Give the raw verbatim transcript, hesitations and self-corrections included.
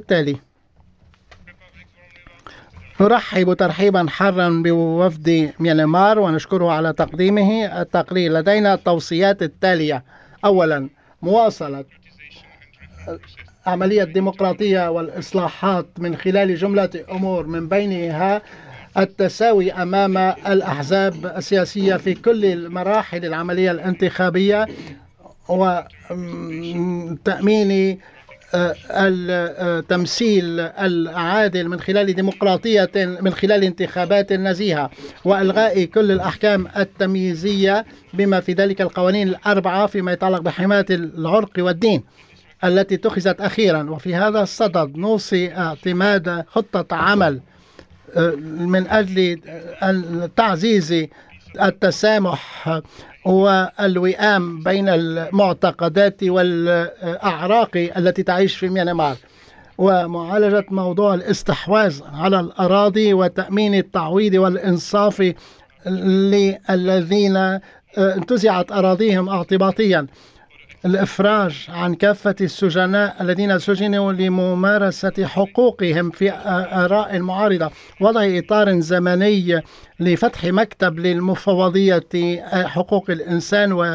التالي: نرحب ترحيبا حارا بوفد ميانمار ونشكره على تقديمه التقرير. لدينا التوصيات التالية: أولا، مواصلة عملية الديمقراطية والإصلاحات من خلال جملة أمور، من بينها التساوي أمام الأحزاب السياسية في كل المراحل العملية الانتخابية، وتأمين التمثيل العادل من خلال ديمقراطية من خلال انتخابات نزيهة، وإلغاء كل الأحكام التمييزية بما في ذلك القوانين الأربعة فيما يتعلق بحماية العرق والدين التي اتخذت أخيرا. وفي هذا الصدد نوصي اعتماد خطة عمل من أجل تعزيز التسامح والوئام بين المعتقدات والأعراق التي تعيش في ميانمار، ومعالجة موضوع الاستحواذ على الأراضي وتأمين التعويض والإنصاف للذين انتزعت أراضيهم اعتباطيا، الإفراج عن كافة السجناء الذين سجنوا لممارسة حقوقهم في آراء المعارضة، وضع إطار زمني لفتح مكتب للمفوضية حقوق الإنسان و